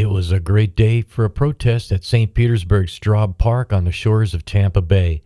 It was a great day for a protest at St. Petersburg Straub Park on the shores of Tampa Bay.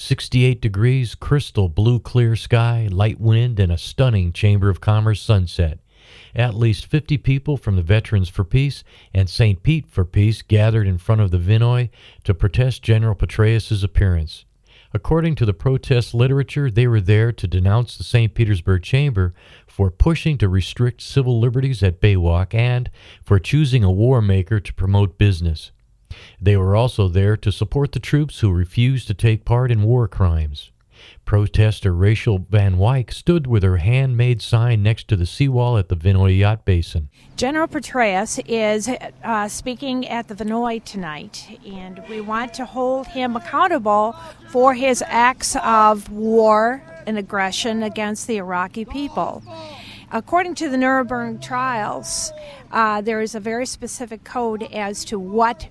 68 degrees, crystal blue clear sky, light wind, and a stunning Chamber of Commerce sunset. At least 50 people from the Veterans for Peace and St. Pete for Peace gathered in front of the Vinoy to protest General Petraeus' appearance. According to the protest literature, they were there to denounce the St. Petersburg Chamber for pushing to restrict civil liberties at Baywalk and for choosing a war maker to promote business. They were also there to support the troops who refused to take part in war crimes. Protester Rachel Van Wyck stood with her handmade sign next to the seawall at the Vinoy Yacht Basin. General Petraeus is speaking at the Vinoy tonight, and we want to hold him accountable for his acts of war and aggression against the Iraqi people. According to the Nuremberg trials, there is a very specific code as to what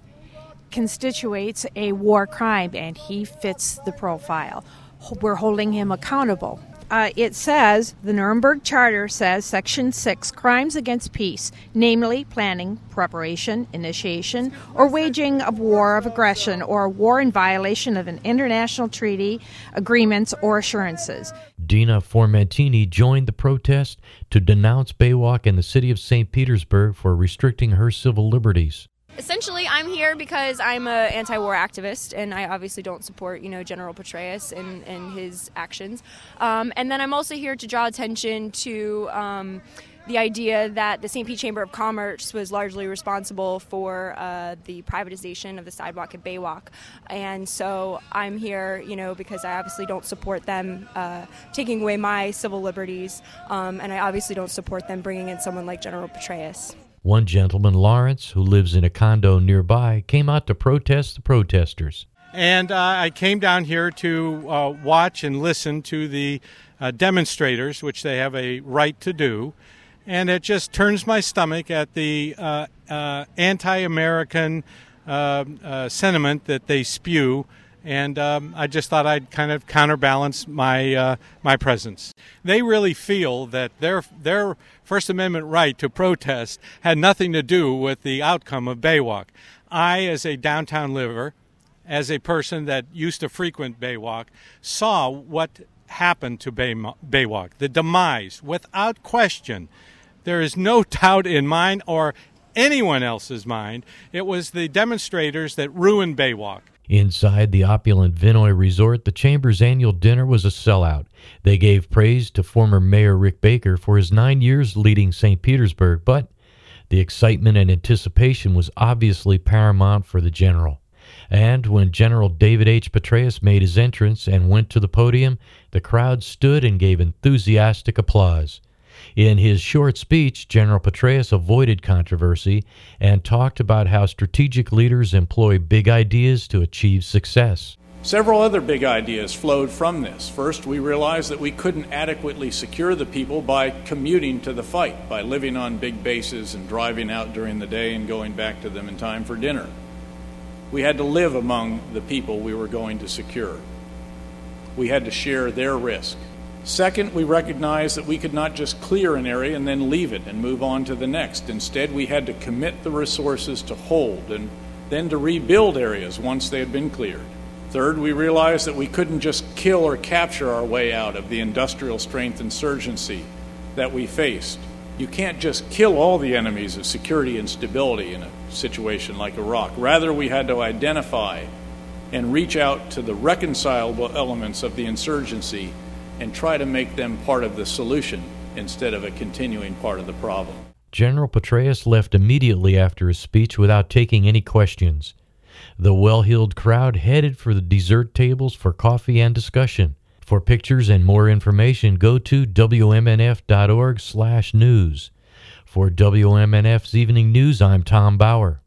constitutes a war crime, and he fits the profile. We're holding him accountable. It says, the Nuremberg Charter says, Section 6, crimes against peace, namely planning, preparation, initiation, or waging of war of aggression or a war in violation of an international treaty, agreements, or assurances. Dina Formentini joined the protest to denounce Baywalk and the city of St. Petersburg for restricting her civil liberties. Essentially, I'm here because I'm an anti-war activist, and I obviously don't support, General Petraeus and his actions. And then I'm also here to draw attention to the idea that the St. Pete Chamber of Commerce was largely responsible for the privatization of the sidewalk at Baywalk. And so I'm here, because I obviously don't support them taking away my civil liberties, and I obviously don't support them bringing in someone like General Petraeus. One gentleman, Lawrence, who lives in a condo nearby, came out to protest the protesters. And I came down here to watch and listen to the demonstrators, which they have a right to do. And it just turns my stomach at the anti-American sentiment that they spew. And I just thought I'd kind of counterbalance my presence. They really feel that their First Amendment right to protest had nothing to do with the outcome of Baywalk. I, as a downtown liver, as a person that used to frequent Baywalk, saw what happened to Baywalk, the demise, without question. There is no doubt in mine or anyone else's mind. It was the demonstrators that ruined Baywalk. Inside the opulent Vinoy Resort, the Chamber's annual dinner was a sellout. They gave praise to former Mayor Rick Baker for his 9 years leading St. Petersburg, but the excitement and anticipation was obviously paramount for the general. And when General David H. Petraeus made his entrance and went to the podium, the crowd stood and gave enthusiastic applause. In his short speech, General Petraeus avoided controversy and talked about how strategic leaders employ big ideas to achieve success. Several other big ideas flowed from this. First, we realized that we couldn't adequately secure the people by commuting to the fight, by living on big bases and driving out during the day and going back to them in time for dinner. We had to live among the people we were going to secure. We had to share their risk. Second, we recognized that we could not just clear an area and then leave it and move on to the next. Instead, we had to commit the resources to hold and then to rebuild areas once they had been cleared. Third, we realized that we couldn't just kill or capture our way out of the industrial strength insurgency that we faced. You can't just kill all the enemies of security and stability in a situation like Iraq. Rather, we had to identify and reach out to the reconcilable elements of the insurgency and try to make them part of the solution instead of a continuing part of the problem. General Petraeus left immediately after his speech without taking any questions. The well-heeled crowd headed for the dessert tables for coffee and discussion. For pictures and more information, go to WMNF.org/news. For WMNF's Evening News, I'm Tom Bauer.